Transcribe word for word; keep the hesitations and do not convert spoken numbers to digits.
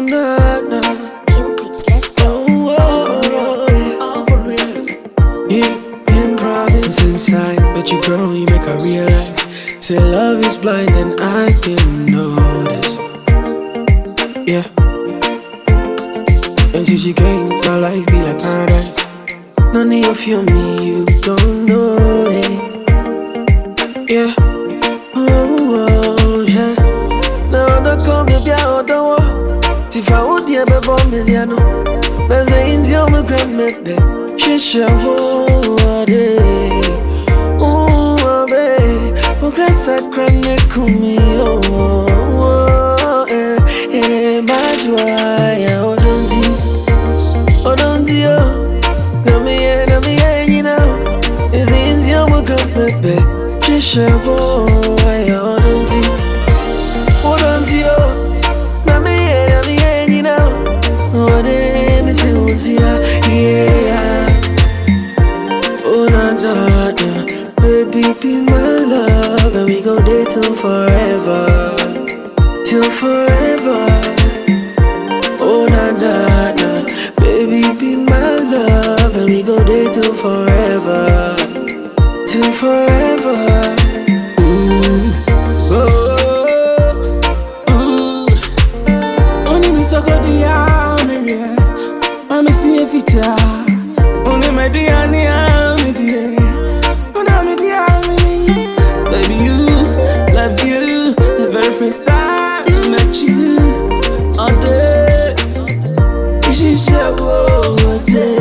nah, nah. Oh, oh, oh, oh, for real. You can promise inside, but you grow, you make her realize. Say love is blind and I can notice. Yeah. And since she came, my life be like paradise. No need to feel me, you don't know it. Yeah. Oh, oh, yeah. Now I come, baby, I don't want. If I would ever bomb me, I know. There's a easy on my grandmother. She shall hold it. Oh, baby. Oh, guess I cry, make me. Oh, oh, eh, eh, my joy. Oh, don't you? Oh, don't you? Let me hear, let me hear, you know. It's easy on my grandmother. She shall hold it. Oh, don't you? Oh, don't you? Let me hear, let me hear, you know. Oh, they me say, oh, dear, yeah. Oh, na, na, na. Baby, be my love. And we go there till forever. Till forever. Oh, na, na, na. Baby, be my love. And we go there till forever. Till forever. Ooh. Oh. So good, yeah, I'm a see if it's only my dear, I'm a dear, I'm a dear, baby, you, love you, the very first time I met you, all day, she said, whoa, all day.